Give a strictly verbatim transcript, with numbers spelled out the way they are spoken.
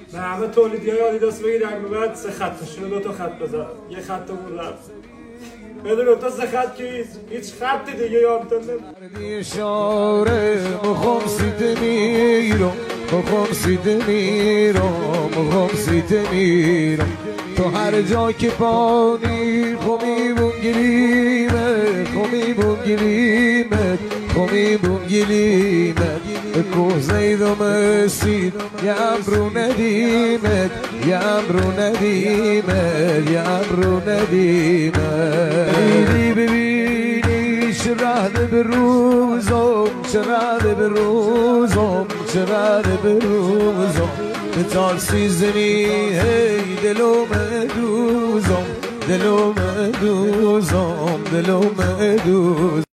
به همه تولیدی‌های آدیداس بگید در بعد سه خطشون دو تا خط بزن. یه خطمون رفت. بدون تو سه خط که هیچ خط دیگه یادم نمیاد. اشاره مخم سیده میرم مخم سیده میرم مخم سیده میرم تو هر جا که پانی خمی بونگلیمه خمی بونگلیمه خمی بونگلیمه کو زیدم سید یم رو ندیمت یم رو ندیمت یم رو ندیمت ببینی ببینی چرده به روزم چرده به روزم چرده به روزم به تال سیزنی هی دلوم دوزم دلوم دوزم دلوم دوزم